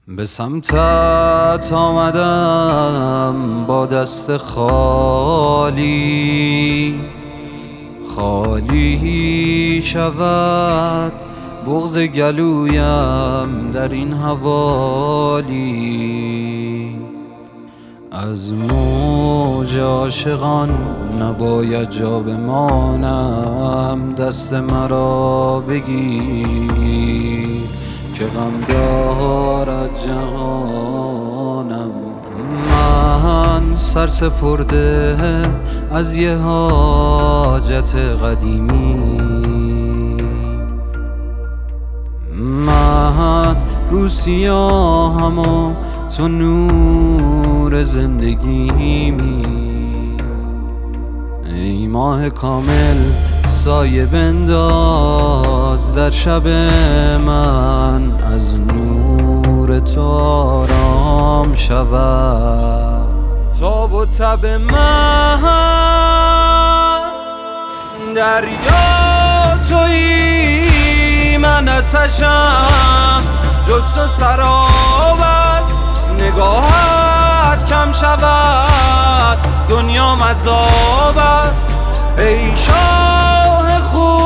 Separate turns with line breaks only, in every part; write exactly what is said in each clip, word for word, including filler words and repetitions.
به سمتت آمدم با دست خالی، خالی شود بغض گلویم در این حوالی. از موج عاشقان نباید جا بمانم، دست مرا بگیر که غم دارد جهانم. من سر سپرده از یه حاجت قدیمی، من رو سیاهم و تو نور زندگیمی. ای ماه کامل سایه بنداز در شب من، از نور تو آرام شود تاب و تب من. دریا تویی من آتشم، جز تو سراب است نگاهت کم شود دنیا مذاب است. ای شاه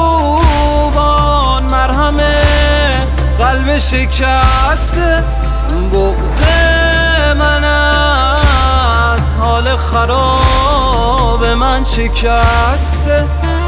خوبان مرهم قلب شکسته، بغض من از حال خراب من شکسته.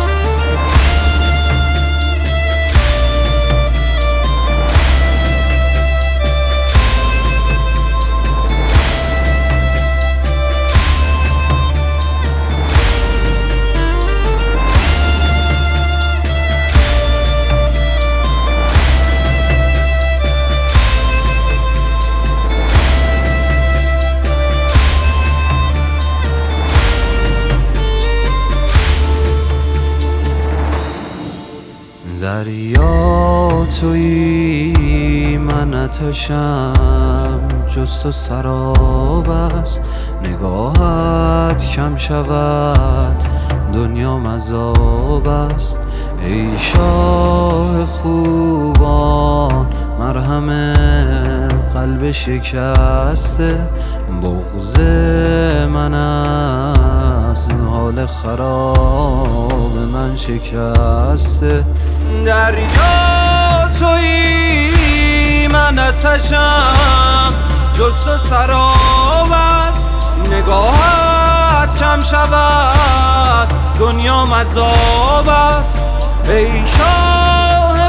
دریا تویی من آتشم، جز تو سراب است نگاهت کم شود دنیا مذاب است. ای شاه خوبان مرهم قلب شکسته، بغض من از حال خراب من شکسته. دریا تویی من آتشم، جز تو سراب است نگاهت کم شود دنیا مذاب است. ای شاه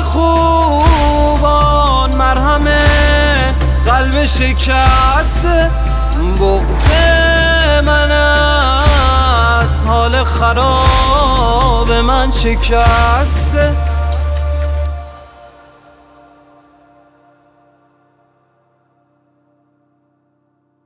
خوبان مرهم قلب شکسته، بغض من از حال خراب من شکسته.